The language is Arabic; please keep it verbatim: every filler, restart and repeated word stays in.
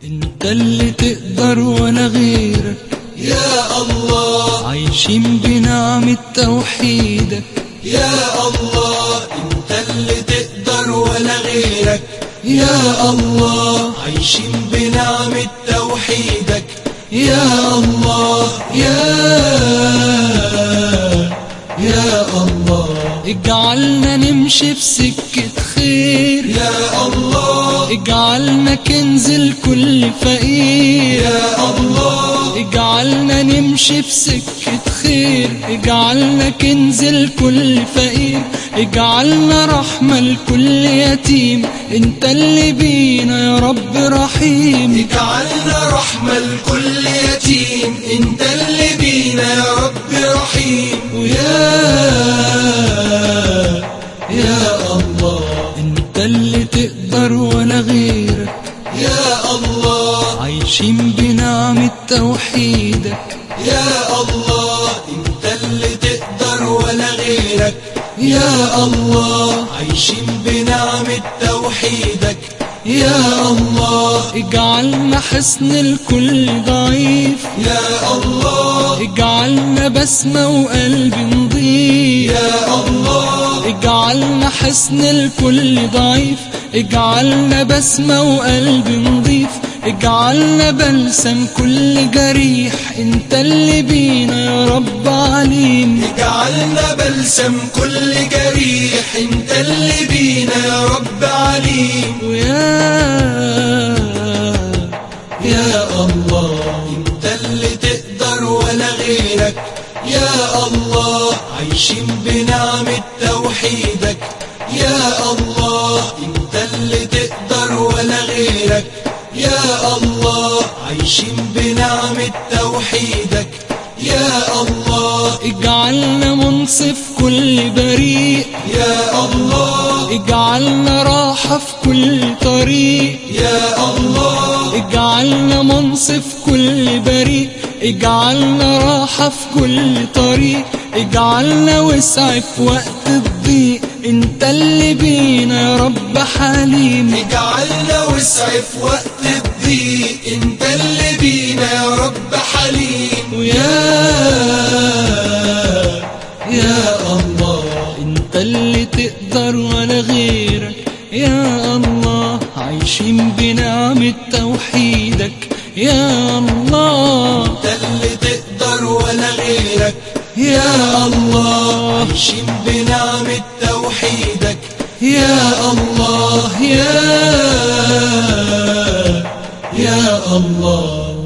انت اللي تقدر ولا غيرك يا الله، عايشين بنعمة توحيدك يا الله، انت اللي تقدر ولا غيرك يا الله، عايشين بنعمة توحيدك يا الله، يا يا الله. اجعلنا نمشي في سكة خير يا الله، اجعلنا كنز لكل فقير يا الله، اجعلنا نمشي في سكة خير، اجعلنا كنز لكل فقير، اجعلنا رحمة لكل يتيم، انت اللي بينا يا رب رحيم. اجعلنا رحمة لكل يتيم، انت اللي بينا يا رب رحيم. ويا يا الله، انت اللي تقدر ولا غيرك يا الله، عايشين بنعمة توحيدك يا الله، انت اللي تقدر ولا غيرك يا الله، عايشين بنعمة توحيدك يا الله. اجعلنا حصن لكل ضعيف يا الله، اجعلنا بسمة وقلب نضيف يا الله، اجعلنا حصن لكل ضعيف، اجعلنا بسمة وقلب نضيف، اجعلنا بلسم كل جريح، انت اللي بينا يا رب عليم. اجعلنا بلسم كل جريح، انت اللي بينا يا رب عليم. ويا يا الله، انت اللي تقدر ولا غيرك يا الله، عايشين بنعمة توحيدك يا الله، انت اللي تقدر ولا غيرك يا الله، عايشين بنعمة توحيدك يا الله. اجعلنا منصف كل بريء يا الله، اجعلنا راحة في كل طريق يا الله، اجعلنا منصف كل بريء، اجعلنا راحة في كل طريق، اجعلنا وسع في وقت الضيق، انت اللي بينا يا رب حليم. اجعلنا وسع في وقت الضيق، انت اللي بينا يا رب حليم. ويا يا الله، انت اللي تقدر ولا غيرك يا الله، عايشين بنعمة توحيدك يا الله، انت اللي تقدر ولا غيرك يا الله، عايشين بنعمة توحيدك يا الله، يا يا الله.